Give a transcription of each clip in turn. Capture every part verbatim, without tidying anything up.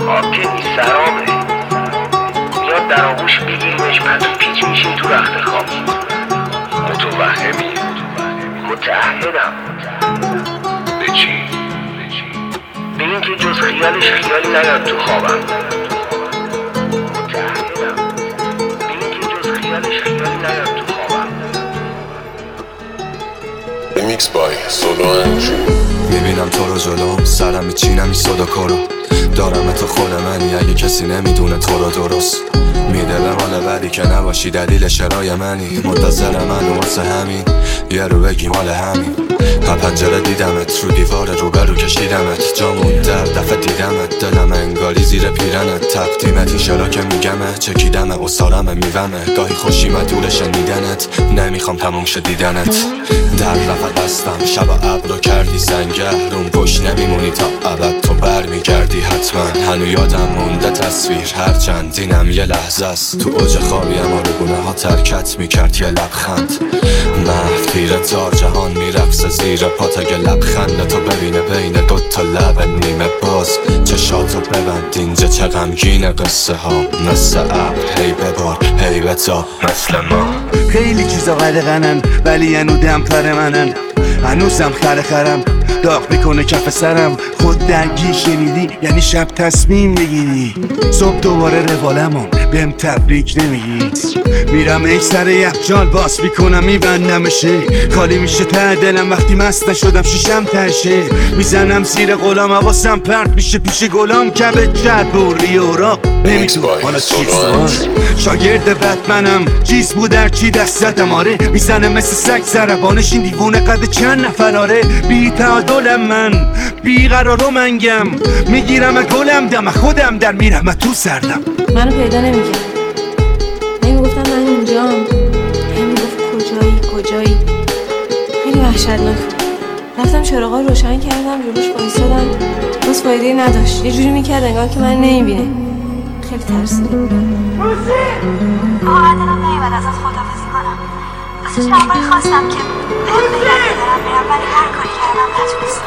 آب که نیست سرابه، میاد در آغوش بگیریمش پس پیچ میشیم تو رخت خواب. متوهمی؟ متعهدم. به چی؟ به این که جز خیالش خیالی نیاد تو خوابم. متعهدم به این که جز خیالش خیالی نیاد تو خوابم. Remix by Solo Andrew. میبینم تو رو جلوم، سرم میچینم این صدا رو دارم تو خود منی، اگه کسی نمیدونه تو رو درست میده به مال بعدی که نباشی دلیل شرای منی. منتظر من واسه همین یه رو بگی مال همین. ها پنجره دیدمت، رو دیوار رو برو کشیدمت، جامون در دفعه دیدمت، دلم انگاری زیر پیرنت. تقدیمت این شرا که میگمه، چکیدمه اصارمه میومه، گاهی خوشی مدول شنیدنت، نمیخوام تموم شه دیدنت. در رفت دستم شب ابر رو کردی سنگه، روم پشت نمیمونی تا ابد تو بر میگردی حتما. هنو یادم مونده تصویر هرچند اینم یه لحظه است، تو اوج خوابی اما رو گونه ها ترکت میکرد یه لبخند. محو تیر تار جهان میرقصه زیر پات، اگه لبخند تو ببینه بین دوتا لب نیمه باز. چشاتو ببند اینجا چه غمگینه قصه ها، مثل ابر هی ببار هی بتا مثل ما. خیلی چیزا قدغنن ولی هنو دمتر منن، هنوزم خره خرم داغ میکنه کف سرم. خود درگی شنیدی یعنی شب تصمیم بگیری، صبح دوباره روالمون بهم تبریک نمیگی. میرم ای سر یخچال باز میکنم میبندمشه، خالی میشه ته دلم وقتی مست نشدم شیشم تشه. میزنم زیر غلام حواسم پرت میشه پیش گلام، کبه جد بوری اوراق نمیتون حالا چیز شاگرد بتمنم، چیز بود در چی دستتم آره. میزنه مثل سگ زربانش این دیوونه قد چند نفراره. بی تعادلم من بی قرار و منگم، میگیرم گلم دم خودم در میرم تو سردم. منو پیدا نمیکرد، نمیگفتم من اینجام، نمیگفت کجایی کجایی. خیلی وحشتناک. رفتم چراغا روشن کردم جلوش وایسادم، باز فایده نداشت، یه جوری میکرد انگار که من نمیبینه. خیلی ترسیدم. واقعا دلم نمیبرد ازت خداحافظی کنم، واسه چند باری خواستم که بهم بگم که دارم میرم ولی هر کاری کردم نتونستم،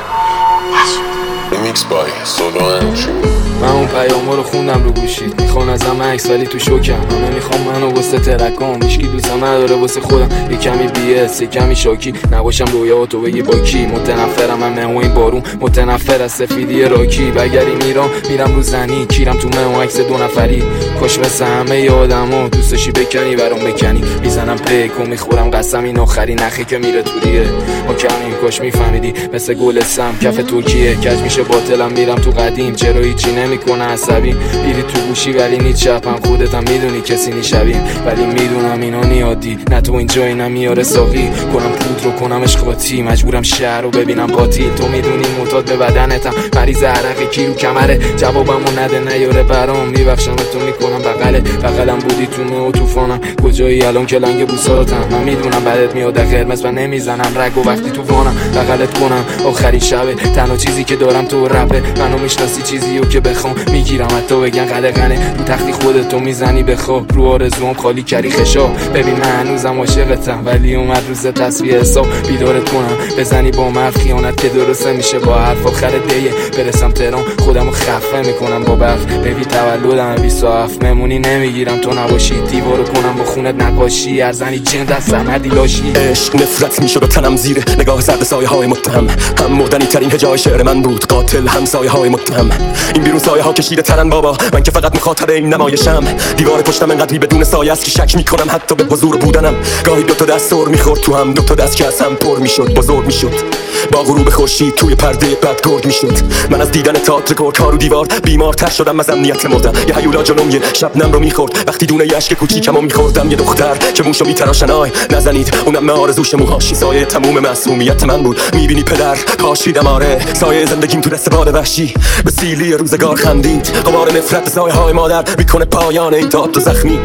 نشد. Remix by Solo Andrew. من اون پیاما رو خوندم رو گوشید، میخوان ازم عکس ولی تو شوکم. همه میخوام منو واسه ترکام، هیچکی دوستم نداره واسه خودم. یه کمی بی اس یه کمی شاکی، نباشم رویا تو بگی با کی. متنفرم من مهو این بارون، متنفر از سفیدی راکی. بگری میرم میرم رو زنی، کیرم تو مهو عکس دو نفری. کاش مثل همه ی آدما دوستشی بکنی برام بکنی. میزنم پیک و میخورم قسم این آخری نخی که میره توریه. ما کمیم کاش میفهمیدی مثل گل سم کف ترکیه. کج میشه باطلم میرم تو قدیم، چرا هیچی نمیکنه عصبی. بیری تو گوشی ولی نیت چپم، خودتم میدونی کسی نیشبیم. ولی میدونم اینا نیادی نه تو اینجا اینم میاره ساقی. کنم پود رو کنمش قاطی، مجبورم شهر رو ببینم قاتیل. تو میدونی معتاد به بدنتم، مریض عرق کی رو کمره. جوابمو نده نیاره برام، میبخشم تو میکنم بغله بغلم بودی تو مه و طوفانم. کجایی الان که لنگ بوساتم؟ من میدونم بعدت میاد قرمز و نمیزنم رگ و وقتی تو وانم بغلت کنم. آخرین شبه تنها چیزی که دارم تو رپه. منو میشناسی چیزیو که بخوام میگیرم حتی بگن قدغنه. رو تختی خودتو میزنی بخواب، رو آرزوام خالی کردی خشاب. ببین من هنوزم عاشقتم ولی اومد روز تصفیه حساب. بیدارت کنم بزنی با مرد خیانت که درسته میشه با حرف آخر دیه. برسم تهران خودمو خفه میکنم با برف. ببین تولدم بیست و هفت مهمونی نمیگیرم تو نباشی. دیوارو کنم با خونت نقاشی، ارزنی جن دست سمردی لاشی. عشق نفرت میشد و تنم زیر نگاه زرد سایه های متهم. هم مردنی ترین هجای شعر من بود، قاتل هم سایه های متهم. این بیرون سایه ها کشیده ترن بابا، من که فقط مخاطب این نمایشم. دیوار پشتم انقدری بدون سایه است که شک میکنم حتی به حضور بودنم. گاهی دوتا دست سر میخورد تو هم، دوتا دست که از هم پر میشد بزرگ میشد. با غروب خورشید توی پرده بد گرد میشد. من از دیدن تئاتر گرگ‌ها رو دیوار بیمارتر شدم، از امنیت مردم. یه هیولا جلوم یه شبنم رو میخورد وقتی دونه اشک کوچیکمو میخوردم. یه دختر که موشو میتراشن آی نزنید، اونم آرزوش موهاشی. سایه تموم معصومیت من بود، میبینی پدر پاشیدم آره. سایه زندگیم تو دست باد وحشی به سیلی روزگار خندید. غبار نفرت سایه های مادر میکنه پایان این تاب تو زخمی.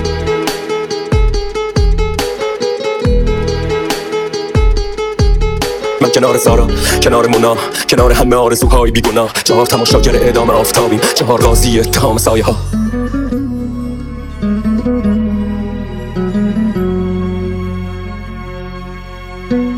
من کنار سارا، کنار مونا، کنار همه آرزوهای بیگناه. چهار تماشاگر اعدام آفتابیم، چهار قاضی اتهام سایه ها.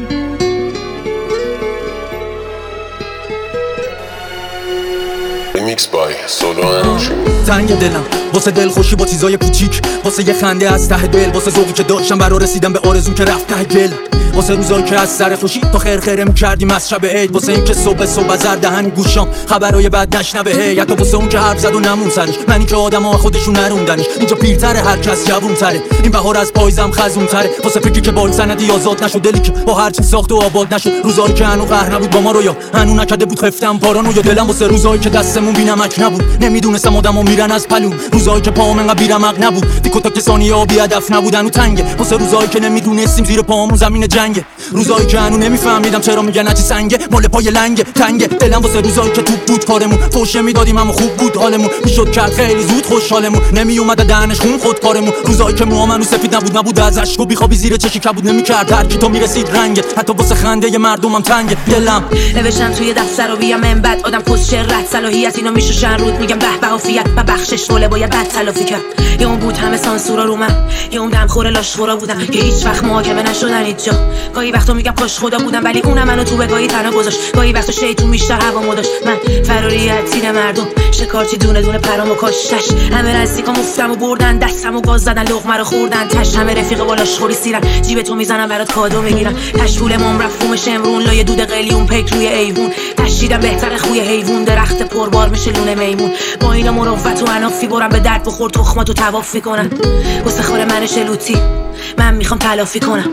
Remix Remix by Solo and تنگ دلم واسه دل خوشی با چیزای کوچیک، واسه یه خنده از ته دل، واسه ذوقی که داشتم برا رسیدم به آرزوم که رفت ته گل، واسه روزایی که از سر خوشی تا خیر خیره می‌کردیم از شب عید، واسه این که صبح صبح زرد دهن گوشام خبرای بد نشنوه هی، حتی واسه اون که حرف زد و نمون سرش، منی که آدم‌ها خودشون نروندنش، اینجا پیرتره هر کس جوون‌تره، این بهار از پاییزم خزون‌تره، واسه فکری که با سندی آزاد نشد، دلی که با هر چی ساخت و آباد نشد، روزایی که هنو قهر نبود با ما رو یا هنو نکرده بود خفتم پارانو، یا دلم واسه روزایی که دستمون بی‌نمک نبود، نمیدونستم آدم‌ها میرن از پلون، روزایی که پاهم انقدر بی‌رمق نبود، دیکو تا که ثانیه‌ها بی‌هدف نبودن و تنگه، واسه روزایی که نمیدونستیم زیر پاهامون زمین جنگه، روزایی که هنو نمیفهمیدم چرا میگن هرچی سنگه مال پای لنگه تنگه، دلم واسه روزایی که توپ بود کارمون، فوش میدادیم اما خوب بود حالمون، میشد کرد خیلی زود خوشحالمون، نمیومد دهنش خون خود کارمون، روزایی که موامون سفید نبود نبود از اشک و بیخوابی زیر چشی کبود، نمیکرد هر کی تو میرسید رنگه، حتی واسه خنده مردمم تنگه، دلم نوشتم توی دفتر و بیام من بعد آدم کس رد صلاحیت اینو میشوشن رود، میگم به به عافیت و بخشش رول باید بد تلافی کرد، یه اون بود همه سانسورا رو من، یه اون دمخور لاشخورا بودم که هیچ وقت محاکمه نشدن هیچ جا، گاهی وقتا میگم کاش خدا بودم ولی اونم منو تو بگاهی تنها گذاشت، گاهی وقتا شیطون بیشتر هوامو داشت، من فراری از تیر مردم شکارچی دونه دونه پرامو کاشتش، همه نزدیکام افتم و بردن دستمو گاز زدن لقمه رو خوردن تش، همه رفیق بالاش خوری سیرن جیب تو میزنن برات کادو میگیرن، تش پول مام رفوم شمرون لای دود قلیون پیک روی ایوون، تشیدم بهتر خوی حیوان درخت پربار میشه لونه میمون، با اینا مروت و انافی برم به درد بخور تخماتو طواف کنن، واسه خور من شلوتی من میخوام تلافی کنم.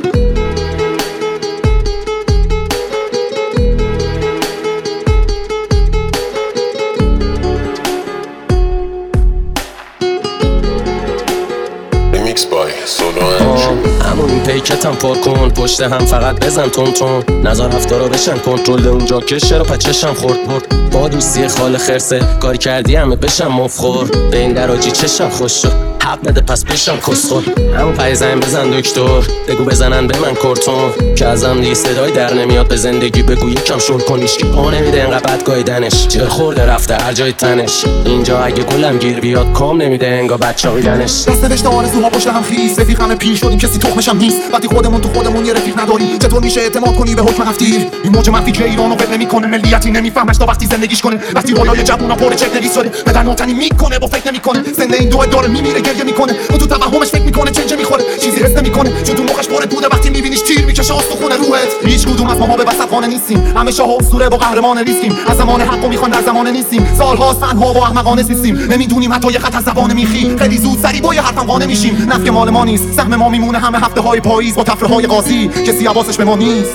Remix by Solo and همون پیکتم پر کن پشت هم فقط بزن تون تون، نظر هفته رو بشن کنترل اونجا که شرا پچشم خورد برد، با دوستی خال خرسه کاری کردی همه بشم مفخور، به این دراجی چشم خوش شد حق نده پس بشم کسخور، همون پای زن بزن دکتر بگو بزنن به من کرتون، که ازم دیگه صدای در نمیاد به زندگی بگو یکم شل کنیش که پا نمیده انقدر بد گایدنش، جر خورده رفته هر جای تنش، اینجا اگه گلم گیر بیاد کام نمیده انگا بچه هایدنش، دست نوشته آرزوها پشت هم خیس، رفیق همه پیر شدیم کسی تخمشم نیست، وقتی خودمون تو خودمون یه رفیق نداری چطور میشه اعتماد کنی به حکم هفتیر، این موج منفی که ایرانو ول نمیکنه، ملیتی نمیفهمش تا وقتی زندگیش کنه، وقتی بالای جوونا پر چک نویس شده پدر ناتنی میکنه با فکر نمیکنه، سن این دو داره میمیره گریه میکنه، اون تو توهمش فکر میکنه چنج میخوره چیزی حس نمیکنه، چون تو مخش پاره بوده وقتی میبینیش تیر میکشه استخونه روحت، هیچ کدوم از ما به وسطانه نیستیم، همه شاه و اسطوره با قهرمان ریسکیم، از زمان حقو میخوان در زمان نیستیم، سالها تنها با احمقانه سیستیم، نمیدونیم حتی یه خط از زبان میخی، خیلی زود سری با یه حرفم قانع میشیم، نفت مال ما نیست سهم ما میمونه همه هفته های پاییز با تفره های قاضی، کسی حواسش به ما نیست.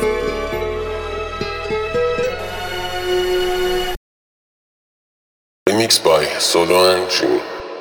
Remix by Solo and Jimmy.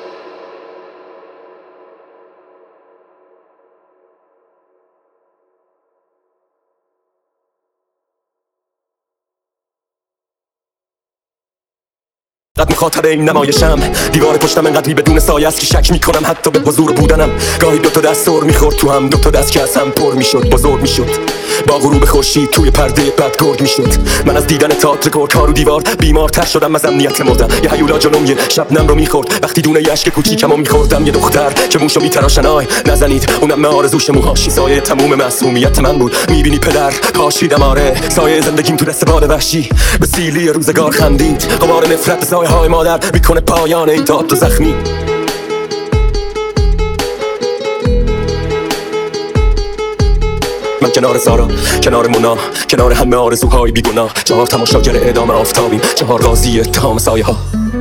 قد مخاطب این نمایشم، دیوار پشتم انقدری بدون سایه است که شک میکنم حتی به حضور بودنم، گاهی دوتا دست سر میخورد تو هم، دوتا دست که از هم پر میشد بزرگ میشد، با غروب خورشید توی پرده بد گرد میشد، من از دیدن تئاتر گورکار و دیوار بیمارتر شدم از امنیت مردم، یه هیولا جلوم یه شبنم رو میخورد، وقتی دونه یه اشک کوچیکمو میخوردم، یه دختر که موشو میتراشن آی نزنید، اونم من آرزوش موهاشی سایه تموم معصومیت من بود، میبینی پدر کاشیدم آره سایه زندگیم تو دست باد وحشی، به سیلی روزگار خندید، غبار نفرت سایه های مادر میکنه پایان این داد و زخمی، من کنار سارا کنار مونا کنار همه آرزوهای بیگناه، چهار تماشاگر اعدام آفتابیم، چهار قاضی اتهام سایه ها.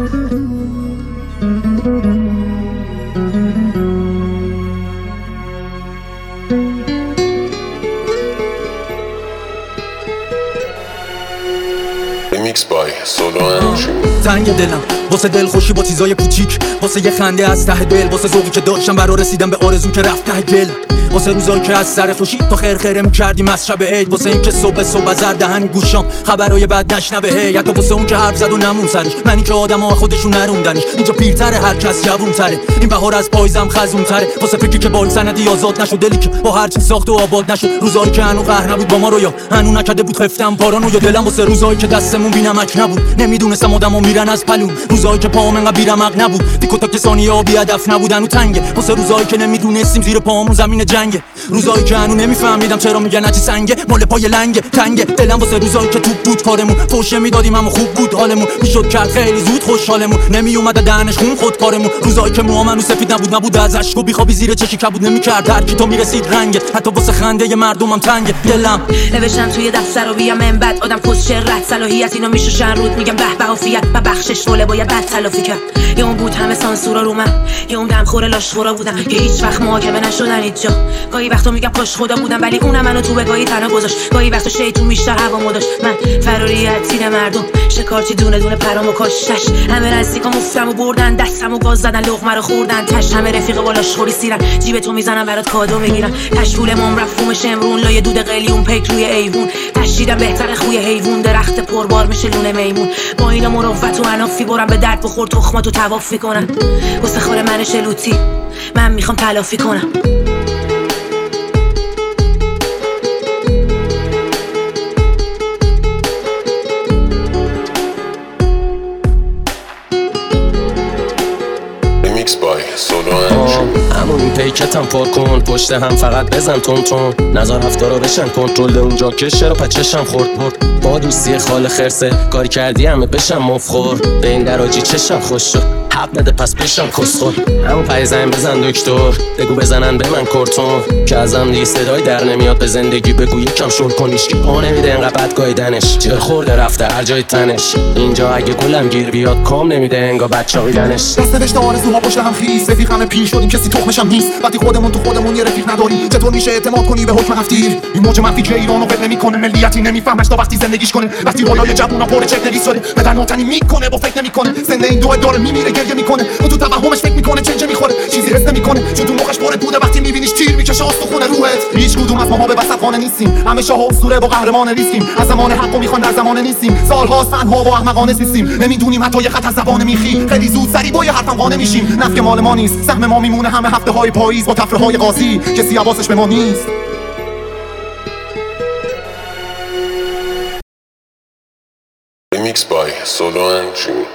Remix by Solo and Jimmy. تنگ دلم واسه دل خوشی با چیزای کوچیک، واسه یه خنده از ته دل، واسه ذوقی که داشتم برا رسیدم به آرزوم که رفت ته گل، واسه روزایی که از سر خوشی تا خیر خیره می‌کردیم از شب عید، واسه این که صبح صبح زرد دهن گوشام خبرای بد نشنوه هی، حتی واسه اون که حرف زد و نمون سرش، منی که آدم‌ها خودشون نروندنش، اینجا پیرتره هر کس جوون‌تره، این بهار از پاییزم خزون‌تره، واسه فکری که با سندی آزاد نشد، دلی که با هر چی ساخت و آباد نشد، روزایی که هنو قهر نبود با ما رو یا هنو نکرده بود خفتم پارانو، یا دلم واسه روزایی که دستمون بی‌نمک نبود، نمیدونستم آدم‌ها میرن از پلون، روزایی که پام انقدر بیرمق نبود دیکو تا کسانی ها بی هدف نبودن و تنگه واسه روزایی که نمیدونستیم زیر پامون زمین جنگه روزایی که هنو نمیفهمیدم چرا میگن هرچی سنگه مال پای لنگه تنگه دلم واسه روزایی که توپ بود کارمون فوشه میدادیم اما خوب بود حالمون میشد کرد خیلی زود خوشحالمون نمیومد دهنش خون خود کارمون روزایی که موامنو سفید نبود نبود از اشک و بیخوابی زیر چشی کبود نمیکرد هر کی تو میرسید رنگت حتی واسه خنده مردمم تنگه دلم نوشتم توی دفتر و بیام من بعد آدم پست شعر رد صلاحیت اینو میشوشن رود میگم به به عافیت و بخشش وله باید بد تلافی کرد یه اون بود همه سانسورا رو من یه اون دم خوره لاشخورا بودن که هیچ وقت محاکمه نشدن هیچ جا گاهی وقتا میگم کاش خدا بودم ولی اونم منو تو بگاهی تنها گذاشت گاهی وقتا شیطون بیشتر هوامو داشت من فراریت تیر مردم شکارچی دونه دونه پرامو کاشتش همه نزدیکا مفتم و بردن دستم و گاز زدن لقمه رو خوردن تش همه رفیق بالاش خوری سیرن جیب تو میزنن برات کادو میگیرن تش پول مام رفت فومش امرون لای دود قلیون پیک روی ایوون تشیدم بهتر خوی حیوان درخت پربار میشه لونه میمون با اینا مروت و انافی برم به درد بخور تخماتو توافی کنن واسه خور من شلوتی من میخوام تلافی کنم Remix by Solo and June. همون این پیکتم پر کن پشت هم فقط بزن تون تون نظر هفته رو بشن کنترل اونجا که شرا پچشم خورد برد با دوستی خال خرسه کاری کردی همه بشم مفخور به این دراجی چشم خوش شد حق نده پس بشم کسخور همون پای زن بزن دکتر بگو بزنن به من کرتون که ازم دیگه صدای در نمیاد به زندگی بگو یکم شل کنیش که پا نمیده انقدر بدگاهیدنش جر خورده رفته هر جای تنش اینجا اگه گلم گیر بیاد کام نمیده انگا بچه‌هایدنش دست نوشته آرزوها پشت هم خیس رفیقم پیر شدیم کسی تخمشم نیست وقتی خودمون تو خودمون یه رفیق نداریم چطور میشه اعتماد کنی به حکم هفتیر این موج منفی که ایرانو ول نمیکنه ملیتی نمیفهمش تا وقتی زندگیش کنه وقتی رولای جوونا پر چک نویس شده بدن ناتنی میکنه با فکر نمیکنه سن این دو داره میمیره گریه میکنه اون تو توهمش فکر میکنه چنج میخوره چیزی حس نمیکنه چون تو مخش پر بوده وقتی میبینیش تیر میکشه استخونه روحت هیچ کدوم از ما به وسطانه نیستیم همه شاه اسطوره با قهرمان ریسکیم از زمان حقو میخوان در زمان نیستیم سالها تنها و احمقانه سیستیم نمیدونیم حتی یه خط از زبان میخی خیلی زود سری با یه حرفم قانع میشیم نفع مال ما نیست سهم ما میمونه همه هفته های پاییز با تفره های قاضی کسی حواسش به ما نیست Remix by Solo and June.